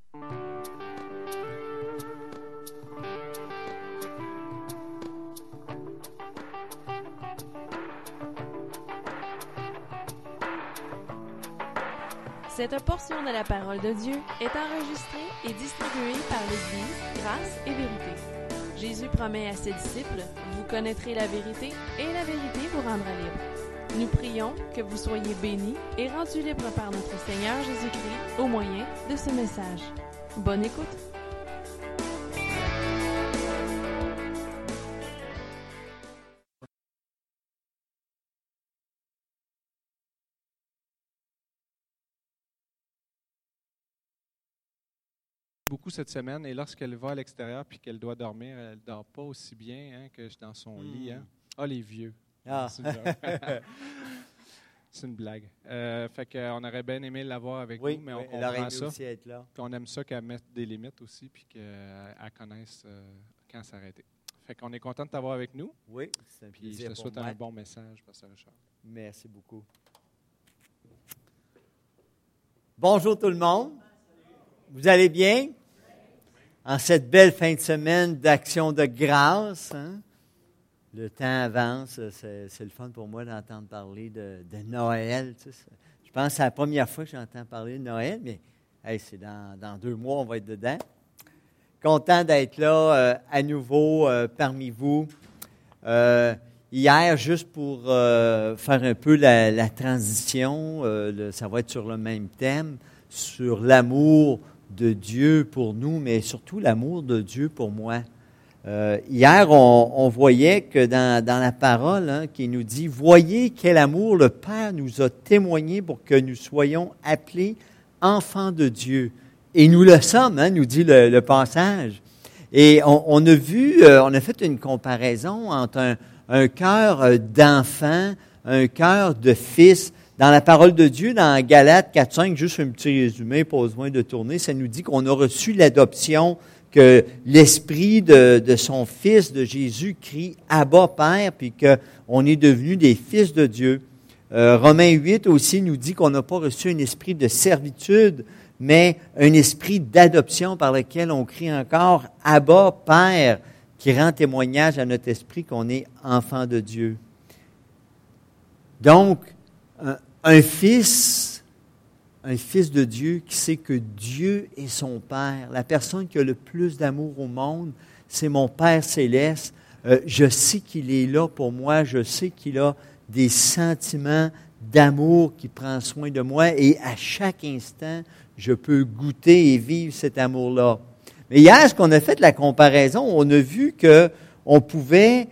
Cette portion de la parole de Dieu est enregistrée et distribuée par l'Église Grâce et Vérité. Jésus promet à ses disciples, vous connaîtrez la vérité et la vérité vous rendra libre. Nous prions que vous soyez bénis et rendus libres par notre Seigneur Jésus-Christ au moyen de ce message. Bonne écoute! Beaucoup cette semaine, et lorsqu'elle va à l'extérieur puis qu'elle doit dormir, elle ne dort pas aussi bien que dans son lit. Hein? Ah, les vieux. Ah. C'est une blague. Fait qu'on aurait bien aimé l'avoir avec nous, mais on elle aurait comprend aimé ça. aussi être là. Puis on aime ça qu'elle mette des limites aussi, puis qu'elle connaisse quand s'arrêter. Fait qu'on est content de t'avoir avec nous. Oui, c'est un Puis plaisir je te pour souhaite moi. un bon message, Pasteur Richard. Merci beaucoup. Bonjour tout le monde. Vous allez bien? En cette belle fin de semaine d'action de grâce, hein? Le temps avance, c'est le fun pour moi d'entendre parler de Noël. Tu sais. Je pense que c'est la première fois que j'entends parler de Noël, mais hey, c'est dans 2 mois, on va être dedans. Content d'être là à nouveau parmi vous. Hier, juste pour faire un peu la transition, ça va être sur le même thème, sur l'amour de Dieu pour nous, mais surtout l'amour de Dieu pour moi. Hier, on voyait que dans la parole qui nous dit « Voyez quel amour le Père nous a témoigné pour que nous soyons appelés enfants de Dieu. » Et nous le sommes, nous dit le passage. Et on a vu, on a fait une comparaison entre un cœur d'enfant, un cœur de fils. Dans la parole de Dieu, dans Galates 4.5, juste un petit résumé, pas besoin de tourner, ça nous dit qu'on a reçu l'adoption, que l'esprit de son Fils, de Jésus, crie « Abba, Père », puis qu'on est devenus des fils de Dieu. Romains 8 aussi nous dit qu'on n'a pas reçu un esprit de servitude, mais un esprit d'adoption par lequel on crie encore « Abba, Père », qui rend témoignage à notre esprit qu'on est enfant de Dieu. Donc, un fils de Dieu qui sait que Dieu est son Père, la personne qui a le plus d'amour au monde, c'est mon Père céleste. Je sais qu'il est là pour moi, je sais qu'il a des sentiments d'amour qui prend soin de moi et à chaque instant, je peux goûter et vivre cet amour-là. Mais hier, ce qu'on a fait la comparaison, on a vu qu'on pouvait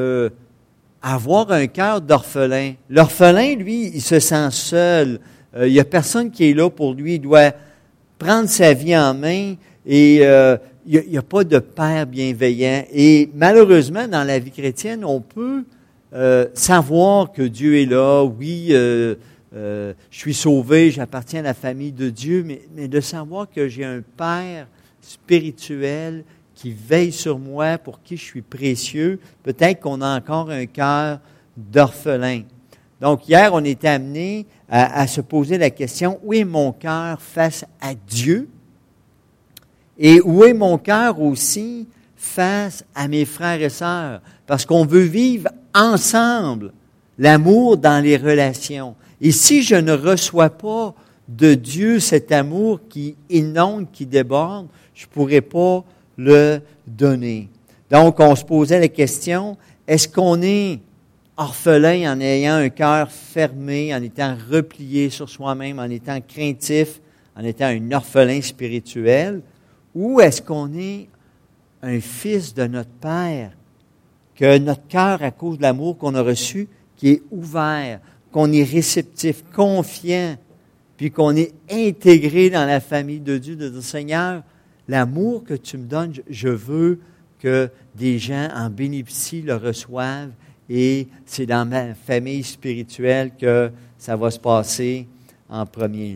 avoir un cœur d'orphelin. L'orphelin, lui, il se sent seul. Il n'y a personne qui est là pour lui. Il doit prendre sa vie en main et il n'y a pas de père bienveillant. Et malheureusement, dans la vie chrétienne, on peut savoir que Dieu est là. Oui, je suis sauvé, j'appartiens à la famille de Dieu, mais de savoir que j'ai un Père spirituel qui veille sur moi, pour qui je suis précieux, peut-être qu'on a encore un cœur d'orphelin. Donc, hier, on était amené à se poser la question, où est mon cœur face à Dieu? Et où est mon cœur aussi face à mes frères et sœurs? Parce qu'on veut vivre ensemble l'amour dans les relations. Et si je ne reçois pas de Dieu cet amour qui inonde, qui déborde, je ne pourrai pas le donner. Donc, on se posait la question, est-ce qu'on est orphelin en ayant un cœur fermé, en étant replié sur soi-même, en étant craintif, en étant un orphelin spirituel, ou est-ce qu'on est un fils de notre Père, que notre cœur, à cause de l'amour qu'on a reçu, qui est ouvert, qu'on est réceptif, confiant, puis qu'on est intégré dans la famille de Dieu, de dire, Seigneur, l'amour que tu me donnes, je veux que des gens en bénéficient, le reçoivent, et c'est dans ma famille spirituelle que ça va se passer en premier.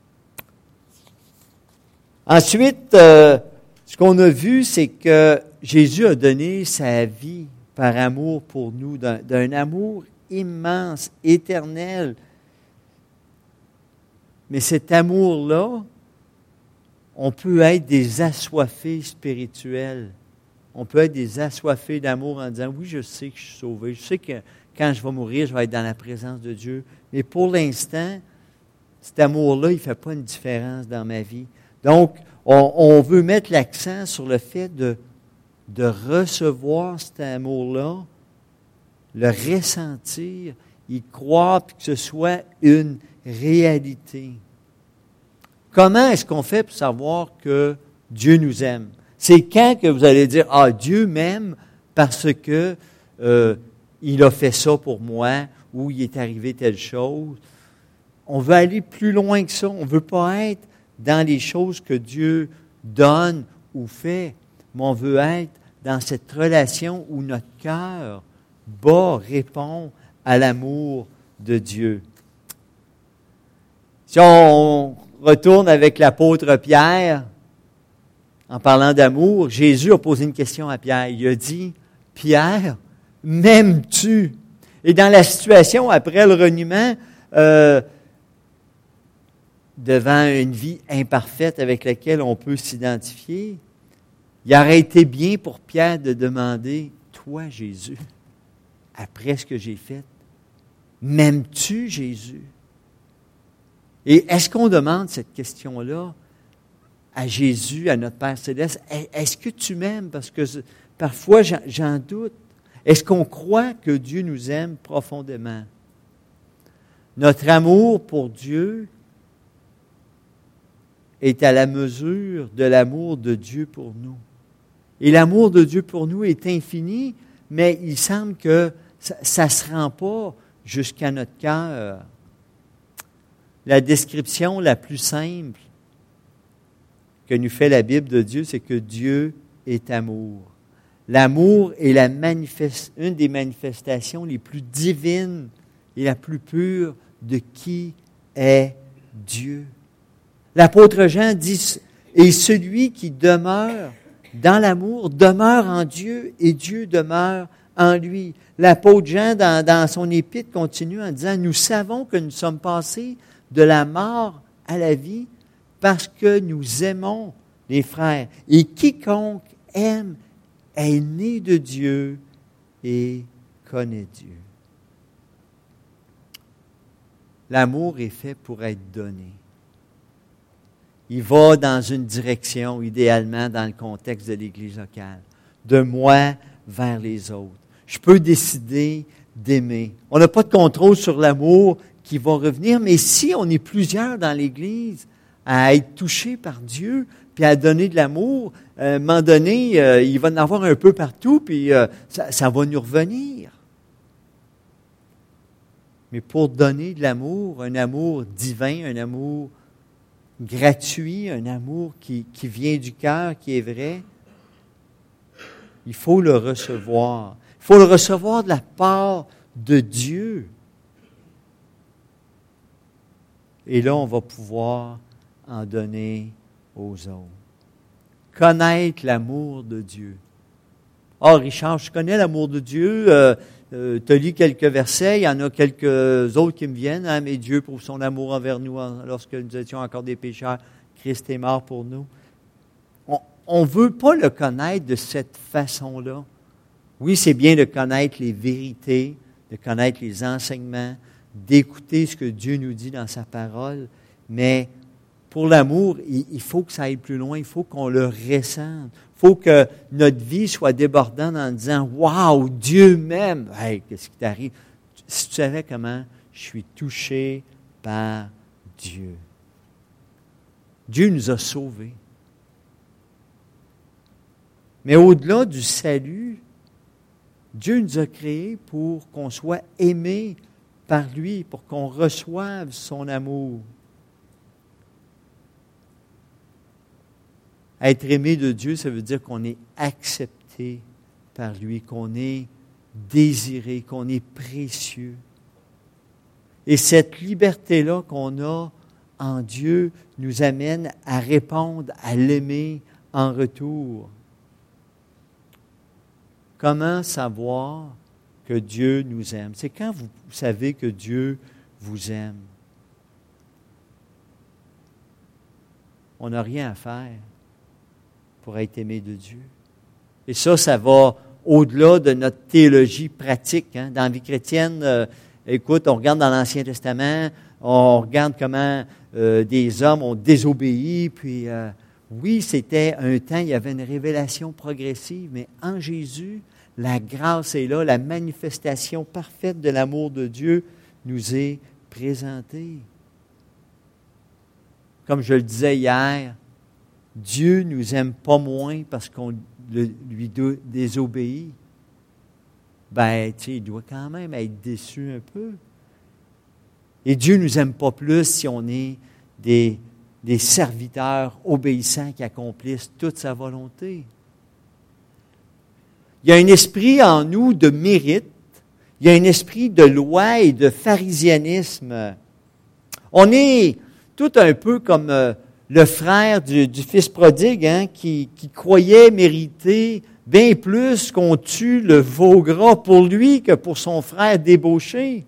Ensuite, ce qu'on a vu, c'est que Jésus a donné sa vie par amour pour nous, d'un amour immense, éternel. Mais cet amour-là, on peut être des assoiffés spirituels. On peut être des assoiffés d'amour en disant, oui, je sais que je suis sauvé. Je sais que quand je vais mourir, je vais être dans la présence de Dieu. Mais pour l'instant, cet amour-là, il ne fait pas une différence dans ma vie. Donc, on veut mettre l'accent sur le fait de recevoir cet amour-là, le ressentir, y croire, puis que ce soit une réalité. Comment est-ce qu'on fait pour savoir que Dieu nous aime? C'est quand que vous allez dire, ah, Dieu m'aime parce que il a fait ça pour moi, ou il est arrivé telle chose. On veut aller plus loin que ça. On ne veut pas être dans les choses que Dieu donne ou fait, mais on veut être dans cette relation où notre cœur bat, répond à l'amour de Dieu. Si on retourne avec l'apôtre Pierre, en parlant d'amour, Jésus a posé une question à Pierre. Il a dit, « Pierre, m'aimes-tu? » Et dans la situation après le reniement, devant une vie imparfaite avec laquelle on peut s'identifier, il aurait été bien pour Pierre de demander, « Toi, Jésus, après ce que j'ai fait, m'aimes-tu, Jésus? » Et est-ce qu'on demande cette question-là à Jésus, à notre Père Céleste? Est-ce que tu m'aimes? Parce que parfois, j'en doute. Est-ce qu'on croit que Dieu nous aime profondément? Notre amour pour Dieu est à la mesure de l'amour de Dieu pour nous. Et l'amour de Dieu pour nous est infini, mais il semble que ça ne se rend pas jusqu'à notre cœur. La description la plus simple que nous fait la Bible de Dieu, c'est que Dieu est amour. L'amour est une des manifestations les plus divines et la plus pure de qui est Dieu. L'apôtre Jean dit, « Et celui qui demeure dans l'amour demeure en Dieu et Dieu demeure en lui. » L'apôtre Jean, dans son épître, continue en disant, « Nous savons que nous sommes passés de la mort à la vie parce que nous aimons les frères. Et quiconque aime est né de Dieu et connaît Dieu. » L'amour est fait pour être donné. Il va dans une direction, idéalement dans le contexte de l'Église locale, de moi vers les autres. Je peux décider d'aimer. On n'a pas de contrôle sur l'amour qui va revenir, mais si on est plusieurs dans l'Église à être touchés par Dieu, puis à donner de l'amour, à un moment donné, il va en avoir un peu partout, puis ça va nous revenir. Mais pour donner de l'amour, un amour divin, un amour gratuit, un amour qui vient du cœur, qui est vrai, il faut le recevoir. Il faut le recevoir de la part de Dieu. Et là, on va pouvoir en donner aux autres. Connaître l'amour de Dieu. Ah, Richard, je connais l'amour de Dieu. Tu as lu quelques versets, il y en a quelques autres qui me viennent. Hein, mais Dieu prouve son amour envers nous lorsque nous étions encore des pécheurs. Christ est mort pour nous. On ne veut pas le connaître de cette façon-là. Oui, c'est bien de connaître les vérités, de connaître les enseignements, d'écouter ce que Dieu nous dit dans sa parole, mais pour l'amour, il faut que ça aille plus loin, il faut qu'on le ressente. Il faut que notre vie soit débordante en disant « Wow, Dieu m'aime! » Hey, qu'est-ce qui t'arrive? Si tu savais comment je suis touché par Dieu. Dieu nous a sauvés. Mais au-delà du salut, Dieu nous a créés pour qu'on soit aimés par lui, pour qu'on reçoive son amour. Être aimé de Dieu, ça veut dire qu'on est accepté par lui, qu'on est désiré, qu'on est précieux. Et cette liberté-là qu'on a en Dieu nous amène à répondre, à l'aimer en retour. Comment savoir que Dieu nous aime? C'est quand vous savez que Dieu vous aime. on n'a rien à faire pour être aimé de Dieu. Et ça va au-delà de notre théologie pratique. Hein. Dans la vie chrétienne, écoute, on regarde dans l'Ancien Testament, on regarde comment des hommes ont désobéi, puis oui, c'était un temps, il y avait une révélation progressive, mais en Jésus, la grâce est là, la manifestation parfaite de l'amour de Dieu nous est présentée. Comme je le disais hier, Dieu ne nous aime pas moins parce qu'on lui désobéit. Ben, tu sais, il doit quand même être déçu un peu. Et Dieu ne nous aime pas plus si on est des serviteurs obéissants qui accomplissent toute sa volonté. Il y a un esprit en nous de mérite, il y a un esprit de loi et de pharisianisme. On est tout un peu comme le frère du fils prodigue, hein, qui croyait mériter bien plus qu'on tue le veau gras pour lui que pour son frère débauché.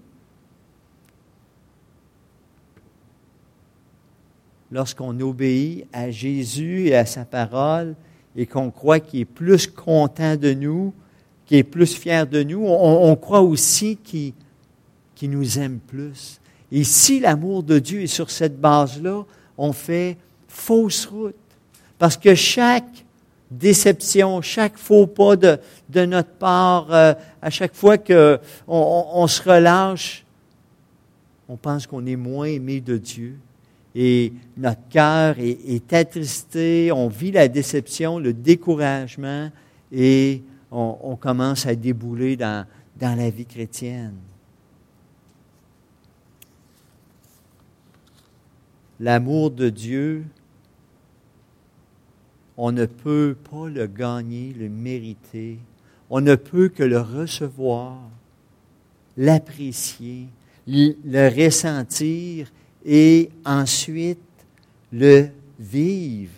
Lorsqu'on obéit à Jésus et à sa parole et qu'on croit qu'il est plus content de nous, qu'il est plus fier de nous, on croit aussi qu'il nous aime plus. Et si l'amour de Dieu est sur cette base-là, on fait fausse route. Parce que chaque déception, chaque faux pas de notre part, à chaque fois qu'on se relâche, on pense qu'on est moins aimé de Dieu. Et notre cœur est attristé, on vit la déception, le découragement, et on commence à débouler dans la vie chrétienne. L'amour de Dieu, on ne peut pas le gagner, le mériter. On ne peut que le recevoir, l'apprécier, le ressentir et ensuite le vivre.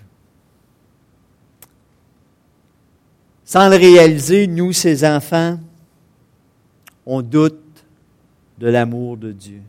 Sans le réaliser, nous, ses enfants, on doute de l'amour de Dieu.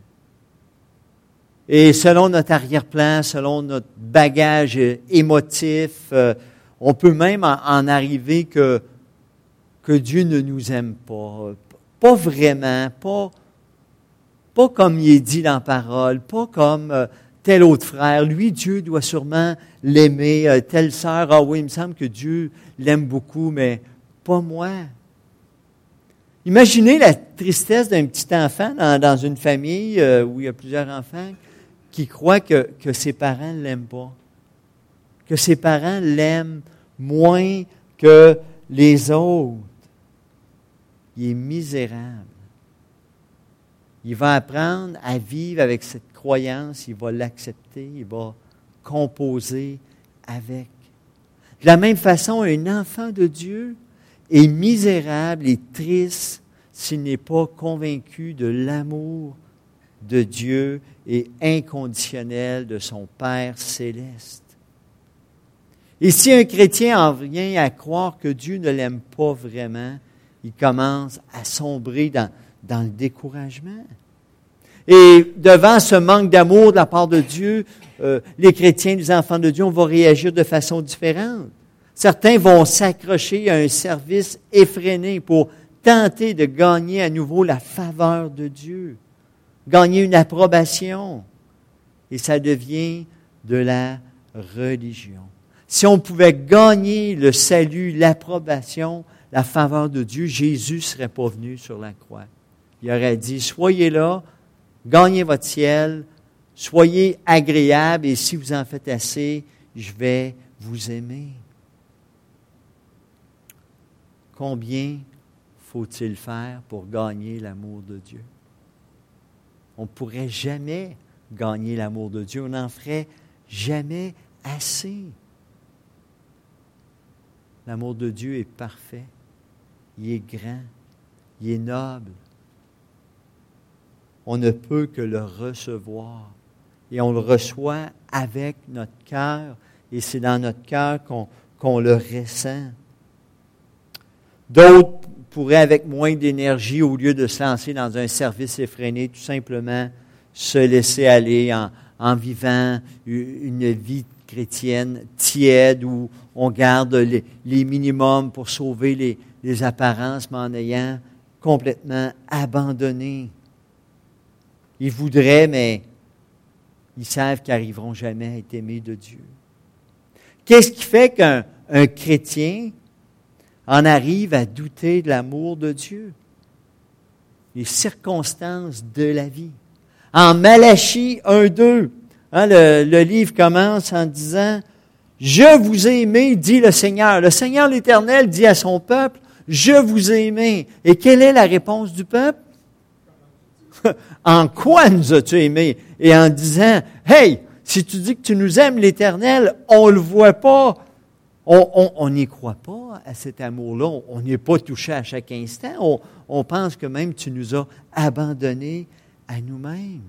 Et selon notre arrière-plan, selon notre bagage émotif, on peut même en arriver que Dieu ne nous aime pas. Pas vraiment, pas comme il est dit dans la parole, pas comme tel autre frère. Lui, Dieu doit sûrement l'aimer. Telle sœur, ah oui, il me semble que Dieu l'aime beaucoup, mais pas moi. Imaginez la tristesse d'un petit enfant dans une famille où il y a plusieurs enfants qui croit que ses parents ne l'aiment pas, que ses parents l'aiment moins que les autres. Il est misérable. Il va apprendre à vivre avec cette croyance, il va l'accepter, il va composer avec. De la même façon, un enfant de Dieu est misérable et triste s'il n'est pas convaincu de l'amour de Dieu et inconditionnel de son Père céleste. Et si un chrétien en vient à croire que Dieu ne l'aime pas vraiment, il commence à sombrer dans le découragement. Et devant ce manque d'amour de la part de Dieu, les chrétiens, les enfants de Dieu, on va réagir de façon différente. Certains vont s'accrocher à un service effréné pour tenter de gagner à nouveau la faveur de Dieu, gagner une approbation. Et ça devient de la religion. Si on pouvait gagner le salut, l'approbation, la faveur de Dieu, Jésus ne serait pas venu sur la croix. Il aurait dit, soyez là, gagnez votre ciel, soyez agréables et si vous en faites assez, je vais vous aimer. Combien faut-il faire pour gagner l'amour de Dieu? On ne pourrait jamais gagner l'amour de Dieu, on n'en ferait jamais assez. L'amour de Dieu est parfait, il est grand, il est noble. On ne peut que le recevoir. Et on le reçoit avec notre cœur. Et c'est dans notre cœur qu'on le ressent. D'autres pourraient, avec moins d'énergie, au lieu de se lancer dans un service effréné, tout simplement se laisser aller en vivant une vie chrétienne tiède où on garde les minimums pour sauver les apparences, mais en ayant complètement abandonné. Ils voudraient, mais ils savent qu'ils n'arriveront jamais à être aimés de Dieu. Qu'est-ce qui fait qu'un chrétien en arrive à douter de l'amour de Dieu? Les circonstances de la vie. En Malachie 1:2, le livre commence en disant « Je vous ai aimé, dit le Seigneur. » Le Seigneur l'Éternel dit à son peuple « Je vous ai aimé. » Et quelle est la réponse du peuple? En quoi nous as-tu aimés? Et en disant « Hey, si tu dis que tu nous aimes, l'Éternel, on ne le voit pas. » On n'y croit pas à cet amour-là. On n'est pas touché à chaque instant. On pense que même tu nous as abandonnés à nous-mêmes.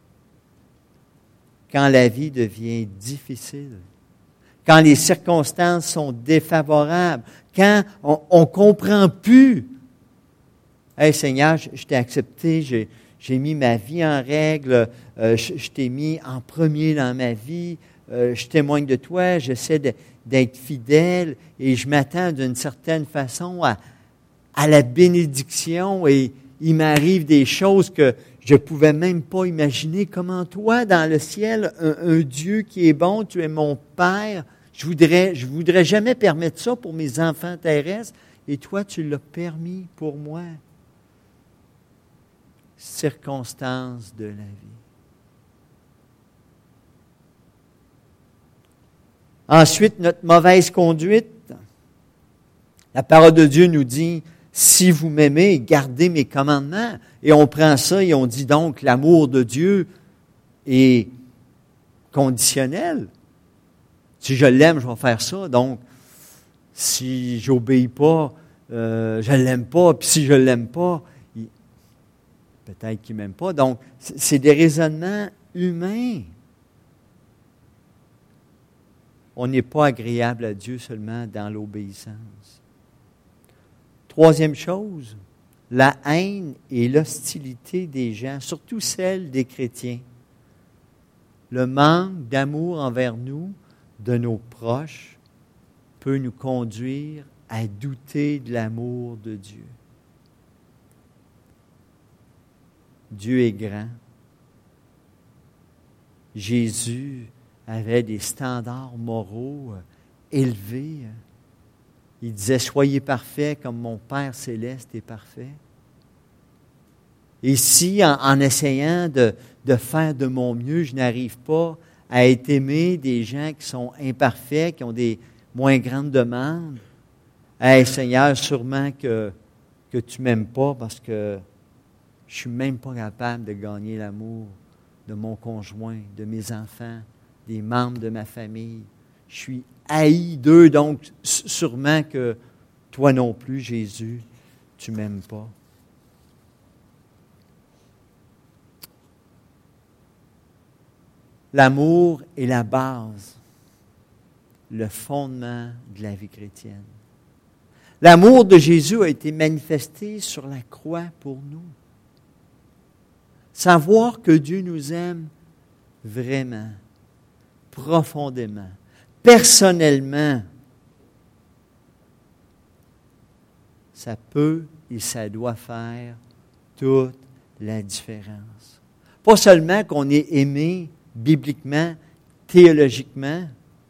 Quand la vie devient difficile, quand les circonstances sont défavorables, quand on ne comprend plus. Hey Seigneur, je t'ai accepté, j'ai mis ma vie en règle, je t'ai mis en premier dans ma vie, je témoigne de toi, j'essaie d'être fidèle et je m'attends d'une certaine façon à la bénédiction et il m'arrive des choses que je ne pouvais même pas imaginer. Comment toi, dans le ciel, un Dieu qui est bon, tu es mon Père, je voudrais jamais permettre ça pour mes enfants terrestres et toi, tu l'as permis pour moi. Circonstances de la vie. Ensuite, notre mauvaise conduite. La parole de Dieu nous dit, si vous m'aimez, gardez mes commandements. Et on prend ça et on dit donc, l'amour de Dieu est conditionnel. Si je l'aime, je vais faire ça. Donc, si j'obéis pas, je l'aime pas. Puis si je l'aime pas, peut-être qu'il m'aime pas. Donc, c'est des raisonnements humains. On n'est pas agréable à Dieu seulement dans l'obéissance. Troisième chose, la haine et l'hostilité des gens, surtout celle des chrétiens. Le manque d'amour envers nous, de nos proches, peut nous conduire à douter de l'amour de Dieu. Dieu est grand. Jésus avait des standards moraux élevés. Il disait, soyez parfaits comme mon Père céleste est parfait. Et si, en essayant de faire de mon mieux, je n'arrive pas à être aimé des gens qui sont imparfaits, qui ont des moins grandes demandes, hey, Seigneur, sûrement que tu ne m'aimes pas parce que je ne suis même pas capable de gagner l'amour de mon conjoint, de mes enfants, des membres de ma famille. Je suis haï d'eux, donc sûrement que toi non plus, Jésus, tu ne m'aimes pas. L'amour est la base, le fondement de la vie chrétienne. L'amour de Jésus a été manifesté sur la croix pour nous. Savoir que Dieu nous aime vraiment, profondément, personnellement, ça peut et ça doit faire toute la différence. Pas seulement qu'on est aimé bibliquement, théologiquement,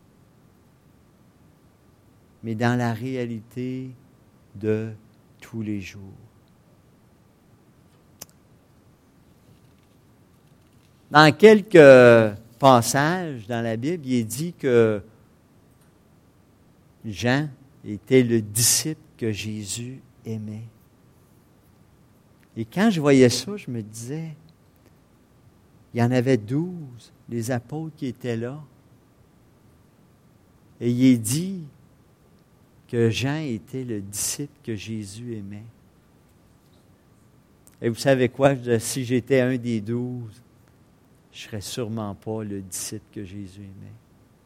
mais dans la réalité de tous les jours. Dans quelques passages dans la Bible, il est dit que Jean était le disciple que Jésus aimait. Et quand je voyais ça, je me disais, il y en avait 12, les apôtres qui étaient là. Et il est dit que Jean était le disciple que Jésus aimait. Et vous savez quoi? Si j'étais un des 12, je ne serais sûrement pas le disciple que Jésus aimait.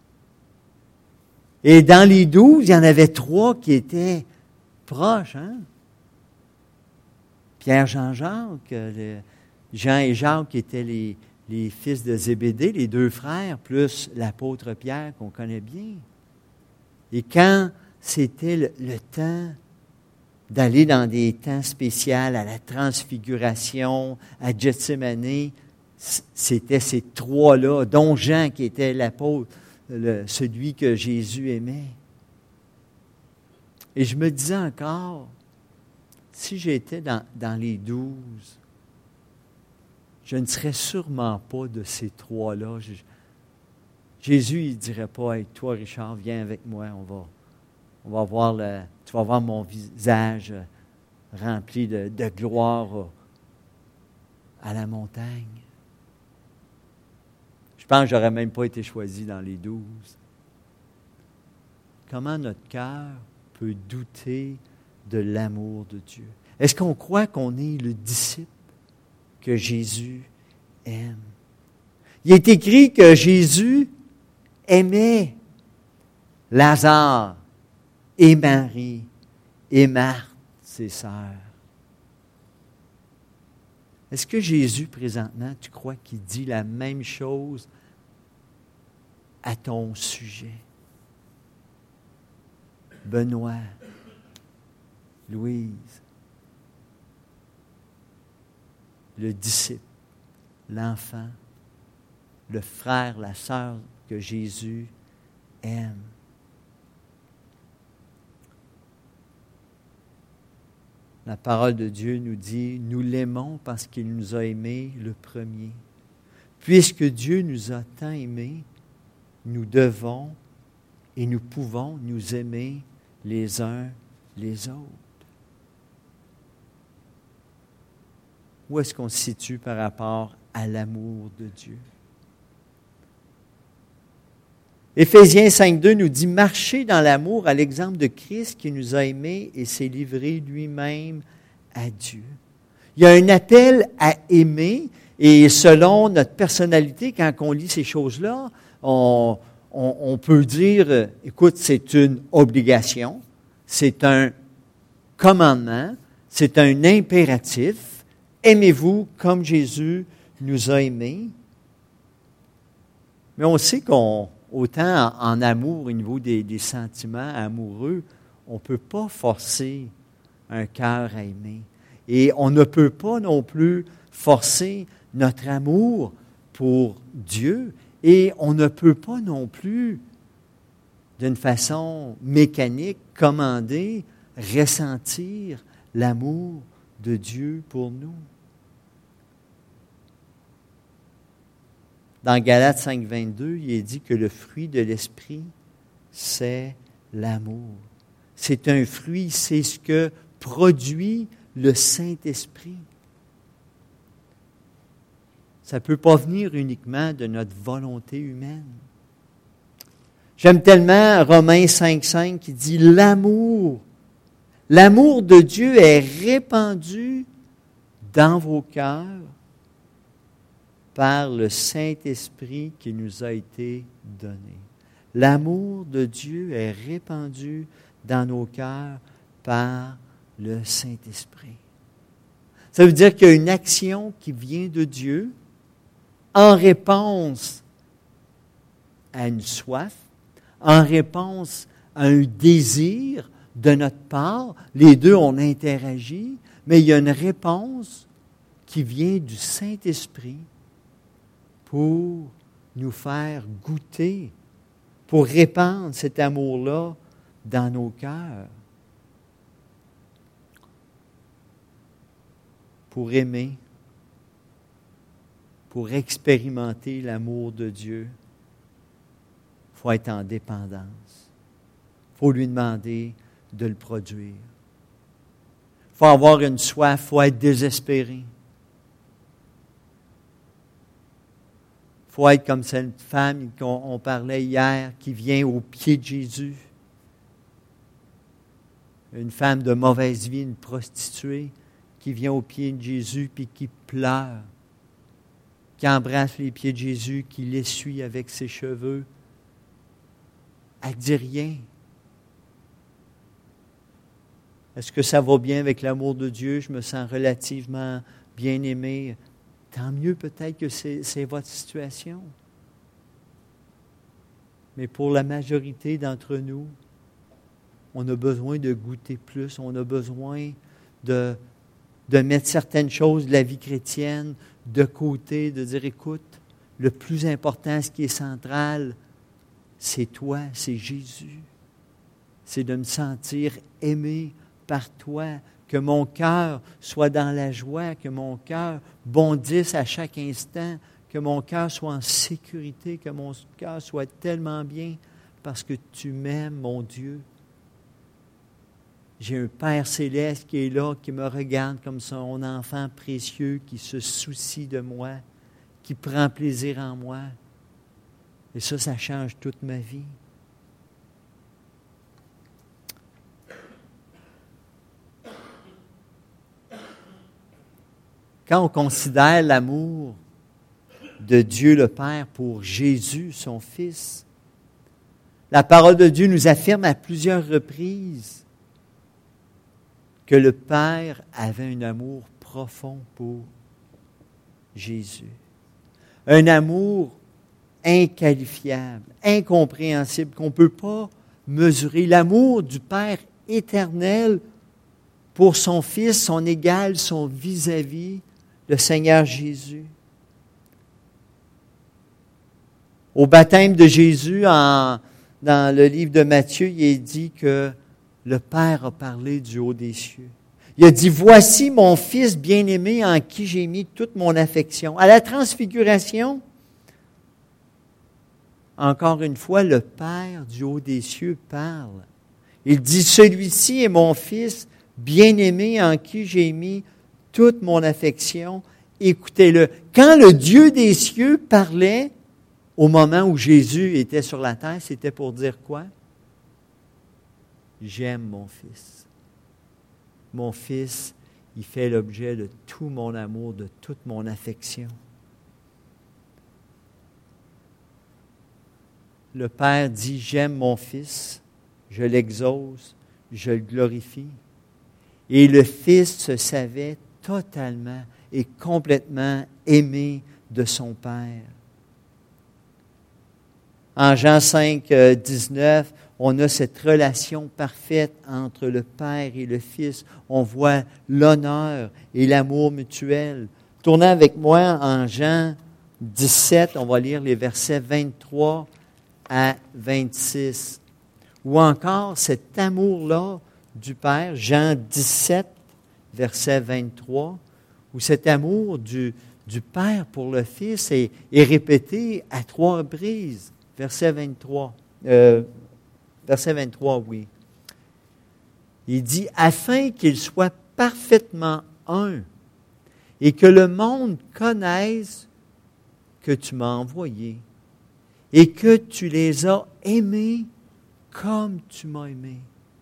Et dans les 12, il y en avait 3 qui étaient proches. Hein? Pierre, Jean, Jacques. Jean et Jacques étaient les fils de Zébédée, les 2 frères, plus l'apôtre Pierre qu'on connaît bien. Et quand c'était le temps d'aller dans des temps spéciaux, à la transfiguration, à Gethsémani, c'était ces 3-là, dont Jean qui était l'apôtre, celui que Jésus aimait. Et je me disais encore, si j'étais dans les 12, je ne serais sûrement pas de ces 3-là. Jésus, il ne dirait pas, hey, toi, Richard, viens avec moi, on va voir tu vas voir mon visage rempli de gloire à la montagne. Je pense que je n'aurais même pas été choisi dans les 12. Comment notre cœur peut douter de l'amour de Dieu? Est-ce qu'on croit qu'on est le disciple que Jésus aime? Il est écrit que Jésus aimait Lazare et Marie et Marthe, ses sœurs. Est-ce que Jésus, présentement, tu crois qu'il dit la même chose à ton sujet? Benoît, Louise, le disciple, l'enfant, le frère, la sœur que Jésus aime. La parole de Dieu nous dit, nous l'aimons parce qu'il nous a aimés le premier. Puisque Dieu nous a tant aimés, nous devons et nous pouvons nous aimer les uns les autres. Où est-ce qu'on se situe par rapport à l'amour de Dieu? Éphésiens 5.2 nous dit « Marchez dans l'amour à l'exemple de Christ qui nous a aimés et s'est livré lui-même à Dieu. » Il y a un appel à aimer et selon notre personnalité, quand on lit ces choses-là, on peut dire « Écoute, c'est une obligation, c'est un commandement, c'est un impératif. Aimez-vous comme Jésus nous a aimés. » Mais on sait autant en amour, au niveau des sentiments amoureux, on ne peut pas forcer un cœur à aimer. Et on ne peut pas non plus forcer notre amour pour Dieu. Et on ne peut pas non plus, d'une façon mécanique, commander, ressentir l'amour de Dieu pour nous. Dans Galates 5.22, il est dit que le fruit de l'Esprit, c'est l'amour. C'est un fruit, c'est ce que produit le Saint-Esprit. Ça ne peut pas venir uniquement de notre volonté humaine. J'aime tellement Romains 5.5 qui dit « L'amour de Dieu est répandu dans vos cœurs par le Saint-Esprit qui nous a été donné. » L'amour de Dieu est répandu dans nos cœurs par le Saint-Esprit. Ça veut dire qu'il y a une action qui vient de Dieu en réponse à une soif, en réponse à un désir de notre part. Les deux, on interagit, mais il y a une réponse qui vient du Saint-Esprit pour nous faire goûter, pour répandre cet amour-là dans nos cœurs. Pour aimer, pour expérimenter l'amour de Dieu, il faut être en dépendance. Il faut lui demander de le produire. Il faut avoir une soif, il faut être désespéré. Il faut être comme cette femme qu'on parlait hier, qui vient au pied de Jésus. Une femme de mauvaise vie, une prostituée, qui vient au pied de Jésus puis qui pleure, qui embrasse les pieds de Jésus, qui l'essuie avec ses cheveux. Elle ne dit rien. Est-ce que ça va bien avec l'amour de Dieu? Je me sens relativement bien aimé. tant mieux peut-être que c'est votre situation. Mais pour la majorité d'entre nous, on a besoin de goûter plus, on a besoin de mettre certaines choses de la vie chrétienne de côté, de dire, écoute, le plus important, ce qui est central, c'est toi, c'est Jésus. C'est de me sentir aimé par toi, que mon cœur soit dans la joie, que mon cœur bondisse à chaque instant, que mon cœur soit en sécurité, que mon cœur soit tellement bien parce que tu m'aimes, mon Dieu. J'ai un Père céleste qui est là, qui me regarde comme son enfant précieux, qui se soucie de moi, qui prend plaisir en moi. Et ça change toute ma vie. Quand on considère l'amour de Dieu le Père pour Jésus, son Fils, la parole de Dieu nous affirme à plusieurs reprises que le Père avait un amour profond pour Jésus. Un amour inqualifiable, incompréhensible, qu'on ne peut pas mesurer. L'amour du Père éternel pour son Fils, son égal, son vis-à-vis, le Seigneur Jésus. Au baptême de Jésus, dans le livre de Matthieu, il est dit que le Père a parlé du haut des cieux. Il a dit, « Voici mon Fils bien-aimé en qui j'ai mis toute mon affection. » À la transfiguration, encore une fois, le Père du haut des cieux parle. Il dit, « Celui-ci est mon Fils bien-aimé en qui j'ai mis toute mon affection. Écoutez-le. » Quand le Dieu des cieux parlait, au moment où Jésus était sur la terre, c'était pour dire quoi? J'aime mon Fils. Mon Fils, il fait l'objet de tout mon amour, de toute mon affection. Le Père dit, j'aime mon Fils, je l'exauce, je le glorifie. Et le Fils se savait totalement et complètement aimé de son Père. En Jean 5, 19, on a cette relation parfaite entre le Père et le Fils. On voit l'honneur et l'amour mutuel. Tournez avec moi en Jean 17, on va lire les versets 23 à 26. Ou encore cet amour-là du Père, Jean 17, verset 23, où cet amour du Père pour le Fils est répété à 3 reprises. Verset 23. Verset 23, oui. Il dit, afin qu'ils soient parfaitement un et que le monde connaisse que tu m'as envoyé et que tu les as aimés comme tu m'as aimé.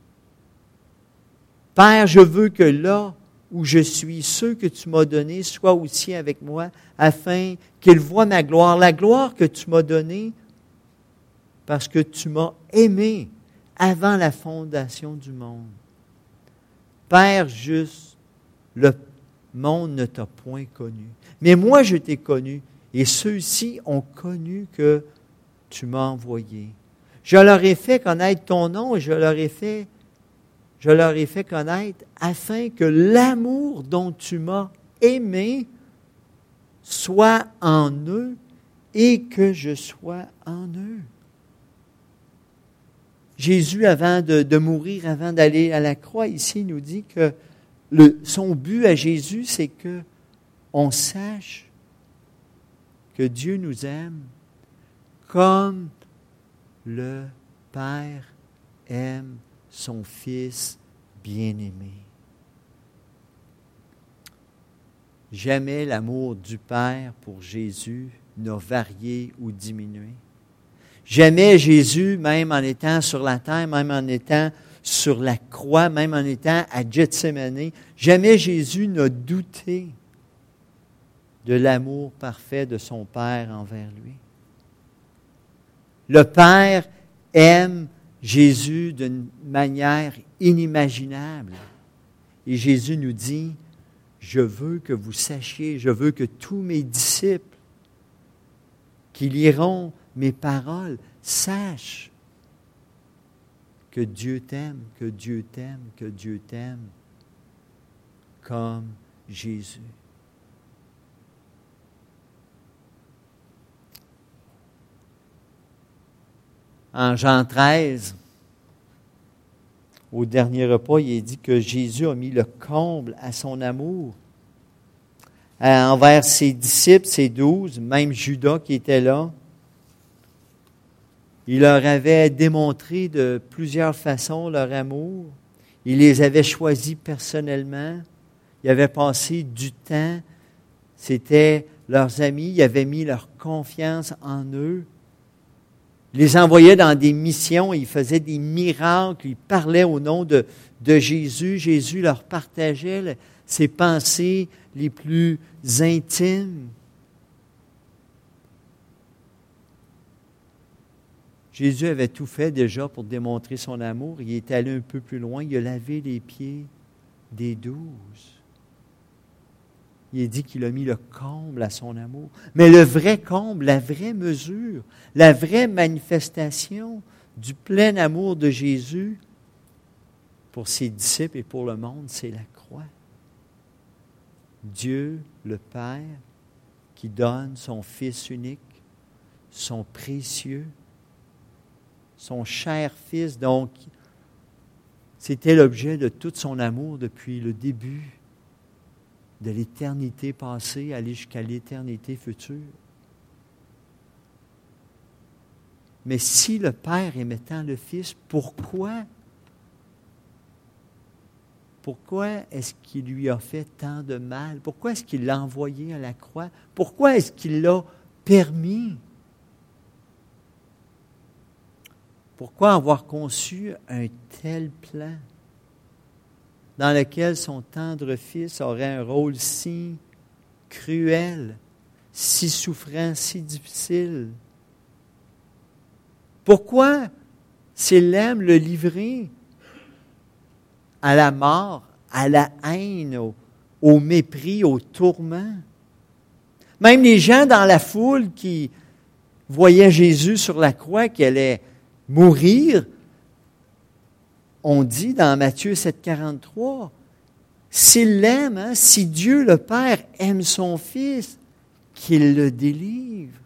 Père, je veux que là où je suis, ceux que tu m'as donnés soient aussi avec moi afin qu'ils voient ma gloire, la gloire que tu m'as donnée parce que tu m'as aimé avant la fondation du monde. Père juste, le monde ne t'a point connu. Mais moi, je t'ai connu, et ceux-ci ont connu que tu m'as envoyé. Je leur ai fait connaître ton nom, et je leur ai fait connaître afin que l'amour dont tu m'as aimé soit en eux et que je sois en eux. Jésus, avant de mourir, avant d'aller à la croix, ici, nous dit que son but à Jésus, c'est qu'on sache que Dieu nous aime comme le Père aime son Fils bien-aimé. Jamais l'amour du Père pour Jésus n'a varié ou diminué. Jamais Jésus, même en étant sur la terre, même en étant sur la croix, même en étant à Gethsémani, jamais Jésus n'a douté de l'amour parfait de son Père envers lui. Le Père aime Jésus d'une manière inimaginable. Et Jésus nous dit, « je veux que vous sachiez, je veux que tous mes disciples qui liront mes paroles sachent que Dieu t'aime, que Dieu t'aime, que Dieu t'aime, comme Jésus. En Jean 13, au dernier repas, il est dit que Jésus a mis le comble à son amour envers ses disciples, ses 12, même Judas qui était là. Il leur avait démontré de plusieurs façons leur amour. Il les avait choisis personnellement. Il avait passé du temps. C'était leurs amis. Il avait mis leur confiance en eux. Il les envoyait dans des missions. Il faisait des miracles. Il parlait au nom de Jésus. Jésus leur partageait ses pensées les plus intimes. Jésus avait tout fait déjà pour démontrer son amour. Il est allé un peu plus loin. Il a lavé les pieds des 12. Il a dit qu'il a mis le comble à son amour. Mais le vrai comble, la vraie mesure, la vraie manifestation du plein amour de Jésus pour ses disciples et pour le monde, c'est la croix. Dieu, le Père, qui donne son Fils unique, son précieux, son cher Fils. Donc, c'était l'objet de tout son amour depuis le début de l'éternité passée, aller jusqu'à l'éternité future. Mais si le Père aimait tant le Fils, pourquoi est-ce qu'il lui a fait tant de mal? Pourquoi est-ce qu'il l'a envoyé à la croix? Pourquoi est-ce qu'il l'a permis? Pourquoi avoir conçu un tel plan dans lequel son tendre Fils aurait un rôle si cruel, si souffrant, si difficile? Pourquoi, s'il aime, le livrer à la mort, à la haine, au mépris, au tourment? Même les gens dans la foule qui voyaient Jésus sur la croix, qui allait mourir, on dit dans Matthieu 7,43, s'il l'aime, si Dieu le Père aime son Fils, qu'il le délivre.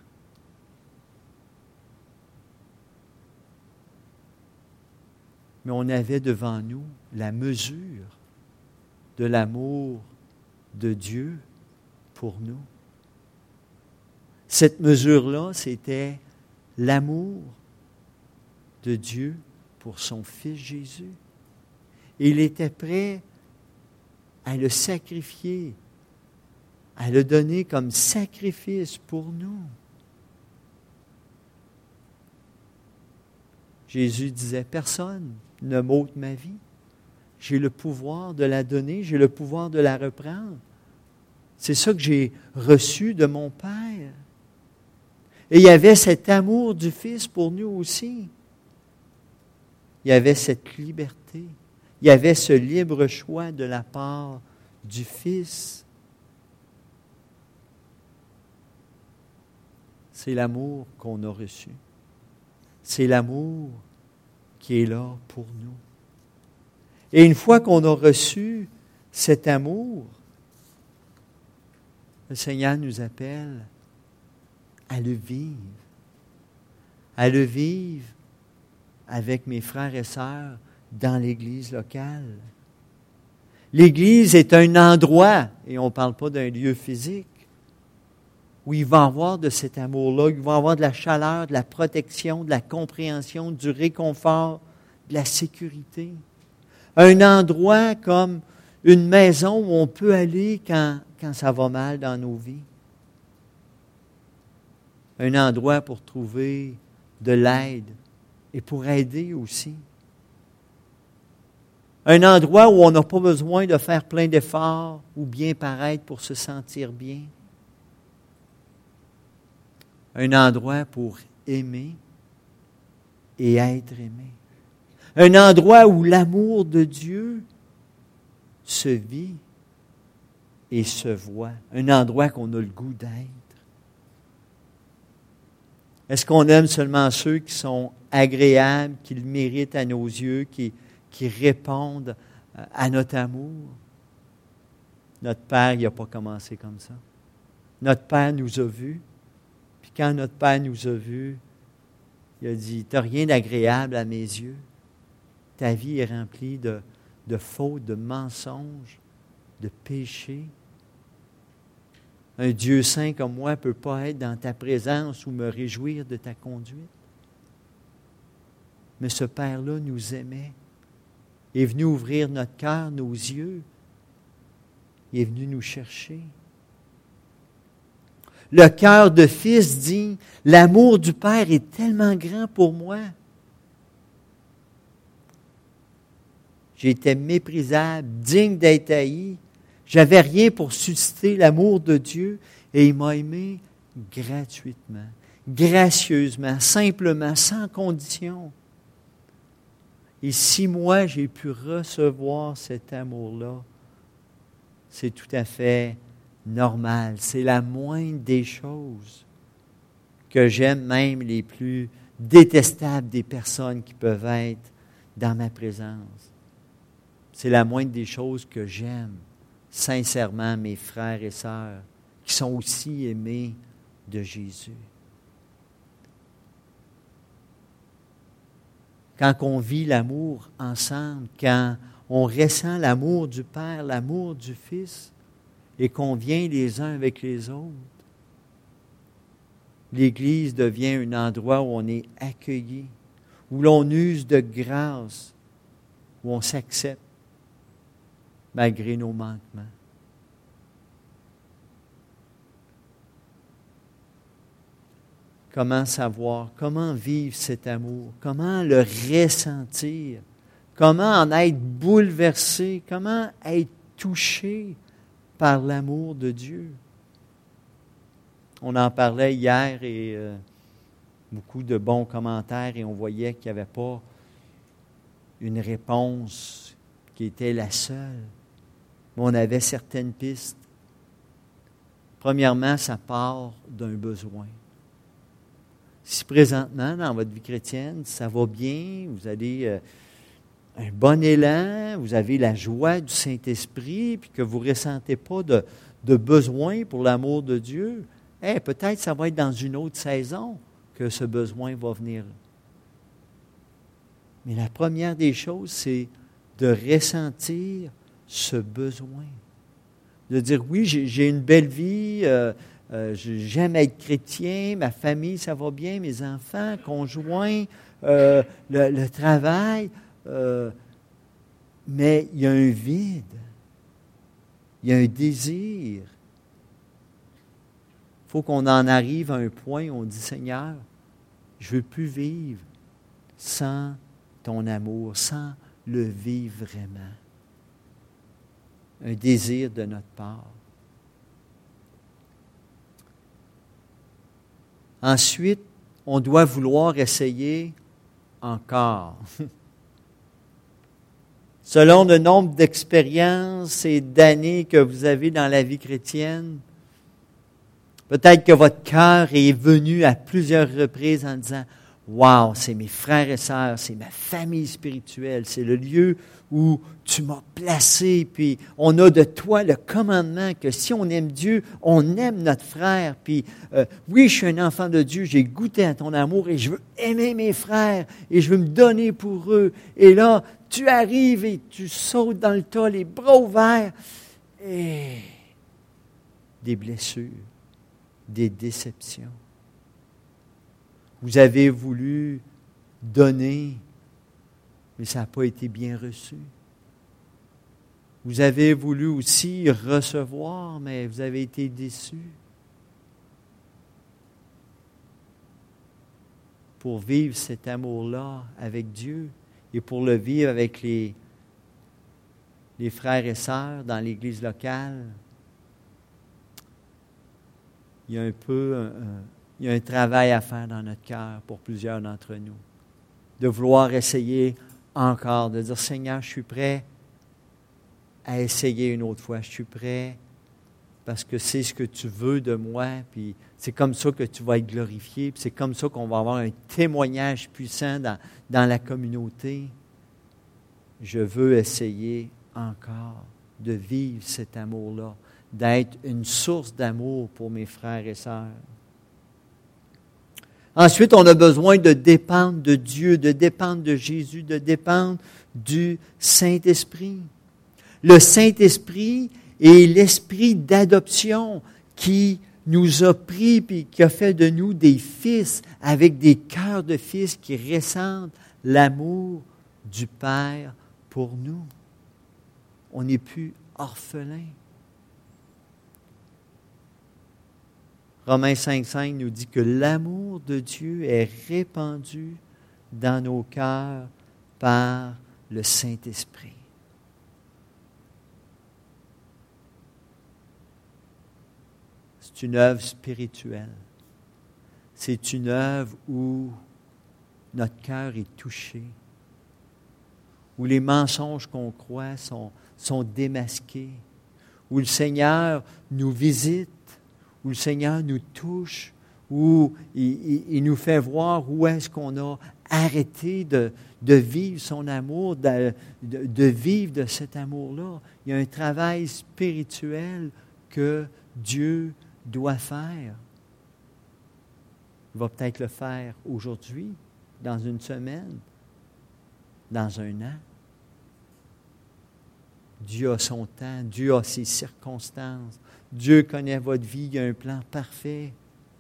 Mais on avait devant nous la mesure de l'amour de Dieu pour nous. Cette mesure-là, c'était l'amour de Dieu pour son Fils Jésus. Et il était prêt à le sacrifier, à le donner comme sacrifice pour nous. Jésus disait, personne ne m'ôte ma vie. J'ai le pouvoir de la donner, j'ai le pouvoir de la reprendre. C'est ça que j'ai reçu de mon Père. Et il y avait cet amour du Fils pour nous aussi. Il y avait cette liberté. Il y avait ce libre choix de la part du Fils. C'est l'amour qu'on a reçu. C'est l'amour qui est là pour nous. Et une fois qu'on a reçu cet amour, le Seigneur nous appelle à le vivre. À le vivre avec mes frères et sœurs dans l'Église locale. L'Église est un endroit, et on ne parle pas d'un lieu physique, où il va y avoir de cet amour-là, il va y avoir de la chaleur, de la protection, de la compréhension, du réconfort, de la sécurité. Un endroit comme une maison où on peut aller quand ça va mal dans nos vies. Un endroit pour trouver de l'aide et pour aider aussi. Un endroit où on n'a pas besoin de faire plein d'efforts ou bien paraître pour se sentir bien. Un endroit pour aimer et être aimé. Un endroit où l'amour de Dieu se vit et se voit, un endroit qu'on a le goût d'être. Est-ce qu'on aime seulement ceux qui sont agréables, qui le méritent à nos yeux, qui répondent à notre amour? Notre Père, il n'a pas commencé comme ça. Notre Père nous a vus, puis quand notre Père nous a vus, il a dit, « Tu n'as rien d'agréable à mes yeux. Ta vie est remplie de fautes, de mensonges, de péchés. Un Dieu saint comme moi ne peut pas être dans ta présence ou me réjouir de ta conduite. » Mais ce Père-là nous aimait. Il est venu ouvrir notre cœur, nos yeux. Il est venu nous chercher. Le cœur de fils dit, « L'amour du Père est tellement grand pour moi. J'étais méprisable, digne d'être haï. J'avais rien pour susciter l'amour de Dieu et il m'a aimé gratuitement, gracieusement, simplement, sans condition. Et si moi j'ai pu recevoir cet amour-là, c'est tout à fait normal. C'est la moindre des choses que j'aime, même les plus détestables des personnes qui peuvent être dans ma présence. C'est la moindre des choses que j'aime, sincèrement, mes frères et sœurs, qui sont aussi aimés de Jésus. Quand on vit l'amour ensemble, quand on ressent l'amour du Père, l'amour du Fils, et qu'on vient les uns avec les autres, l'Église devient un endroit où on est accueilli, où l'on use de grâce, où on s'accepte malgré nos manquements. Comment savoir, comment vivre cet amour, comment le ressentir, comment en être bouleversé, comment être touché par l'amour de Dieu. On en parlait hier et beaucoup de bons commentaires et on voyait qu'il n'y avait pas une réponse qui était la seule. Mais on avait certaines pistes. Premièrement, ça part d'un besoin. Si présentement, dans votre vie chrétienne, ça va bien, vous avez un bon élan, vous avez la joie du Saint-Esprit, puis que vous ne ressentez pas de besoin pour l'amour de Dieu, peut-être ça va être dans une autre saison que ce besoin va venir. Mais la première des choses, c'est de ressentir ce besoin. De dire, oui, j'ai une belle vie, j'aime être chrétien, ma famille, ça va bien, mes enfants, conjoints, le travail, mais il y a un vide, il y a un désir. Il faut qu'on en arrive à un point où on dit, Seigneur, je ne veux plus vivre sans ton amour, sans le vivre vraiment. Un désir de notre part. Ensuite, on doit vouloir essayer encore. Selon le nombre d'expériences et d'années que vous avez dans la vie chrétienne, peut-être que votre cœur est venu à plusieurs reprises en disant « Wow, c'est mes frères et sœurs, c'est ma famille spirituelle, c'est le lieu où tu m'as placé, puis on a de toi le commandement que si on aime Dieu, on aime notre frère, puis oui, je suis un enfant de Dieu, j'ai goûté à ton amour et je veux aimer mes frères et je veux me donner pour eux. Et là, tu arrives et tu sautes dans le tas, les bras ouverts, et des blessures, des déceptions. Vous avez voulu donner, mais ça n'a pas été bien reçu. Vous avez voulu aussi recevoir, mais vous avez été déçus. Pour vivre cet amour-là avec Dieu et pour le vivre avec les frères et sœurs dans l'Église locale, il y a un travail à faire dans notre cœur pour plusieurs d'entre nous. De vouloir essayer de dire, Seigneur, je suis prêt à essayer une autre fois. Je suis prêt parce que c'est ce que tu veux de moi, puis c'est comme ça que tu vas être glorifié, puis c'est comme ça qu'on va avoir un témoignage puissant dans la communauté. Je veux essayer encore de vivre cet amour-là, d'être une source d'amour pour mes frères et sœurs. Ensuite, on a besoin de dépendre de Dieu, de dépendre de Jésus, de dépendre du Saint-Esprit. Le Saint-Esprit est l'esprit d'adoption qui nous a pris et qui a fait de nous des fils avec des cœurs de fils qui ressentent l'amour du Père pour nous. On n'est plus orphelins. Romains 5,5 nous dit que l'amour de Dieu est répandu dans nos cœurs par le Saint-Esprit. C'est une œuvre spirituelle. C'est une œuvre où notre cœur est touché, où les mensonges qu'on croit sont démasqués, où le Seigneur nous visite, où le Seigneur nous touche, où il nous fait voir où est-ce qu'on a arrêté de vivre son amour, de vivre de cet amour-là. Il y a un travail spirituel que Dieu doit faire. Il va peut-être le faire aujourd'hui, dans une semaine, dans un an. Dieu a son temps, Dieu a ses circonstances. Dieu connaît votre vie, il y a un plan parfait.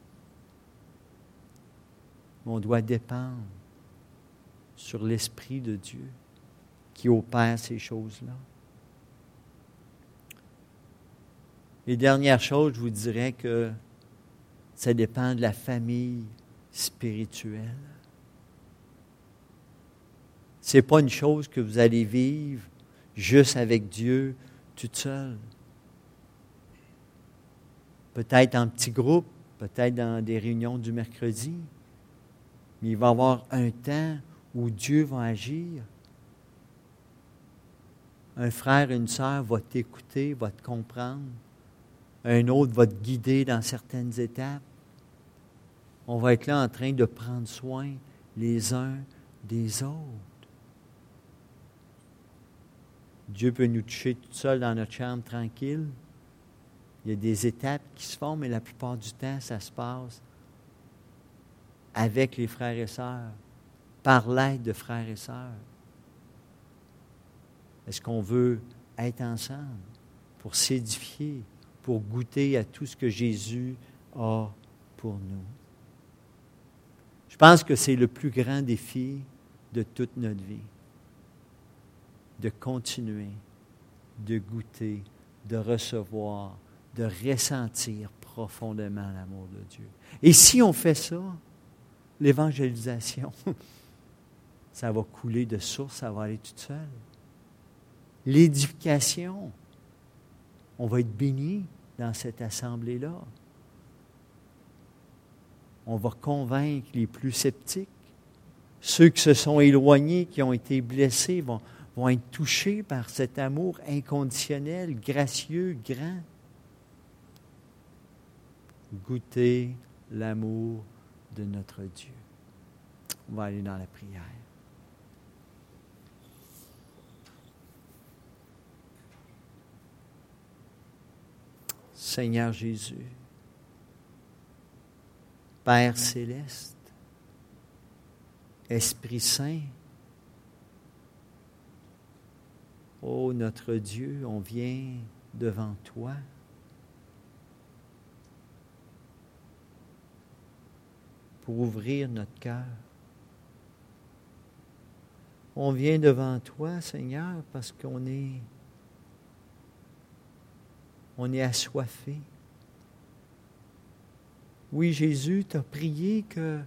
Mais on doit dépendre sur l'Esprit de Dieu qui opère ces choses-là. Et dernière chose, je vous dirais que ça dépend de la famille spirituelle. Ce n'est pas une chose que vous allez vivre juste avec Dieu, toute seule. Peut-être en petit groupe, peut-être dans des réunions du mercredi, mais il va y avoir un temps où Dieu va agir. Un frère, une sœur va t'écouter, va te comprendre. Un autre va te guider dans certaines étapes. On va être là en train de prendre soin les uns des autres. Dieu peut nous toucher tout seul dans notre chambre tranquille. Il y a des étapes qui se font, mais la plupart du temps, ça se passe avec les frères et sœurs, par l'aide de frères et sœurs. Est-ce qu'on veut être ensemble pour s'édifier, pour goûter à tout ce que Jésus a pour nous? Je pense que c'est le plus grand défi de toute notre vie, de continuer, de goûter, de recevoir, de ressentir profondément l'amour de Dieu. Et si on fait ça, l'évangélisation, ça va couler de source, ça va aller toute seule. L'édification, on va être béni dans cette assemblée-là. On va convaincre les plus sceptiques. Ceux qui se sont éloignés, qui ont été blessés, vont être touchés par cet amour inconditionnel, gracieux, grand. Goûter l'amour de notre Dieu. On va aller dans la prière. Seigneur Jésus, Père céleste, Esprit Saint, ô notre Dieu, on vient devant toi. Pour ouvrir notre cœur. On vient devant toi, Seigneur, parce qu'on est assoiffé. Oui, Jésus, tu as prié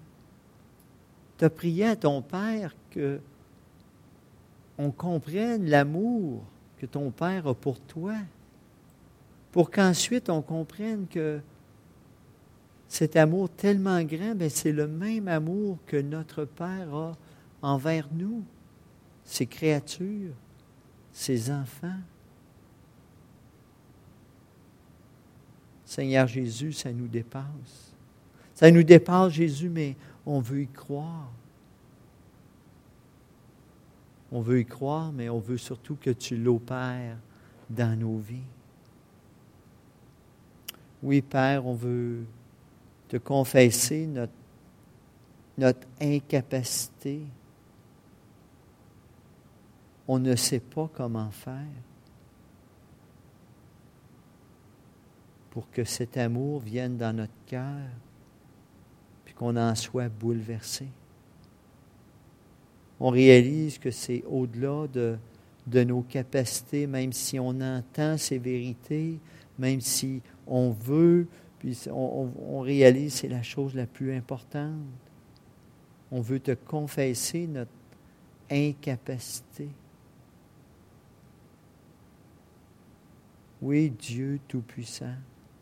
à ton Père que on comprenne l'amour que ton Père a pour toi, pour qu'ensuite on comprenne que cet amour tellement grand, c'est le même amour que notre Père a envers nous, ses créatures, ses enfants. Seigneur Jésus, ça nous dépasse. Ça nous dépasse, Jésus, mais on veut y croire. On veut y croire, mais on veut surtout que tu l'opères dans nos vies. Oui, Père, on veut te confesser notre incapacité. On ne sait pas comment faire pour que cet amour vienne dans notre cœur puis qu'on en soit bouleversé. On réalise que c'est au-delà de nos capacités, même si on entend ces vérités, même si on veut, puis on réalise que c'est la chose la plus importante. On veut te confesser notre incapacité. Oui, Dieu Tout-Puissant.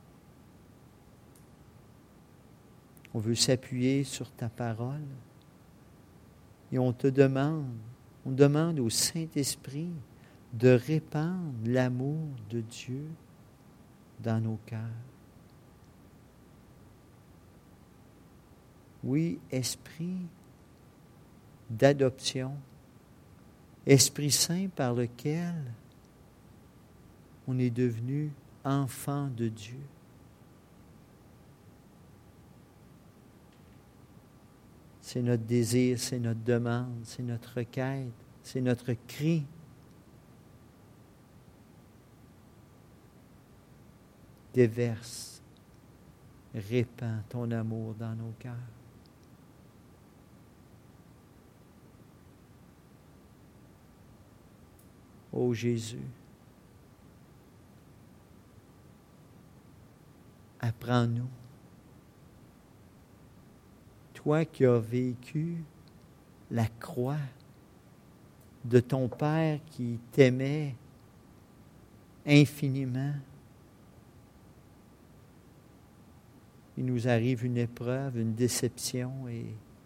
On veut s'appuyer sur ta parole. Et on demande au Saint-Esprit de répandre l'amour de Dieu dans nos cœurs. Oui, Esprit d'adoption, Esprit Saint par lequel on est devenu enfant de Dieu. C'est notre désir, c'est notre demande, c'est notre requête, c'est notre cri. Déverse, répands ton amour dans nos cœurs. Ô Jésus, apprends-nous. Toi qui as vécu la croix de ton Père qui t'aimait infiniment, il nous arrive une épreuve, une déception et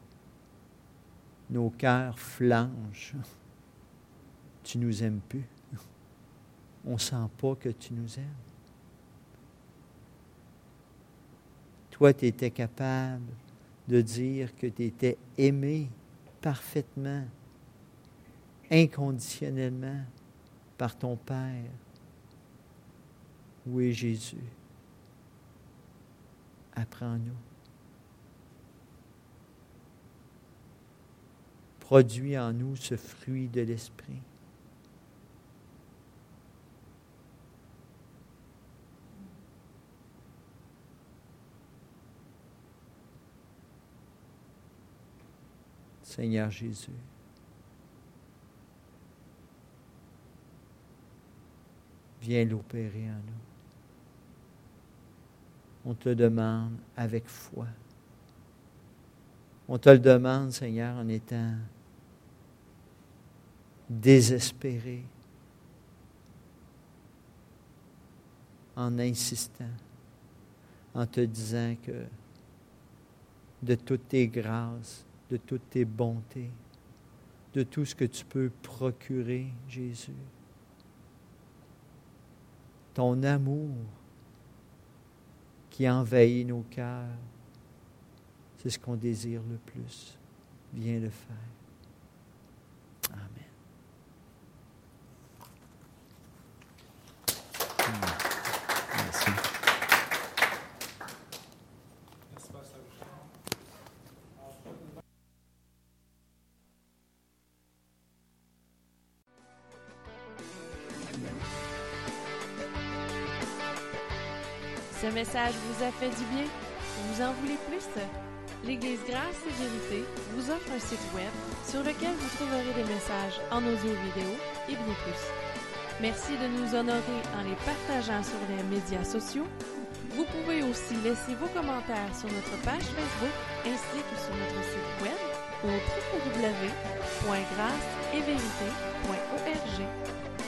nos cœurs flanchent. Tu nous aimes plus. On ne sent pas que tu nous aimes. Toi, tu étais capable de dire que tu étais aimé parfaitement, inconditionnellement par ton Père. Oui, Jésus, apprends-nous. Produis en nous ce fruit de l'Esprit. Seigneur Jésus, viens l'opérer en nous. On te demande avec foi. On te le demande, Seigneur, en étant désespéré, en insistant, en te disant que de toutes tes grâces, de toutes tes bontés, de tout ce que tu peux procurer, Jésus. Ton amour qui envahit nos cœurs, c'est ce qu'on désire le plus. Viens le faire. Amen. Merci. Ce message vous a fait du bien? Vous en voulez plus? L'Église Grâce et Vérité vous offre un site web sur lequel vous trouverez des messages en audio-vidéo et bien plus. Merci de nous honorer en les partageant sur les médias sociaux. Vous pouvez aussi laisser vos commentaires sur notre page Facebook ainsi que sur notre site web au www.grâceetvérité.org.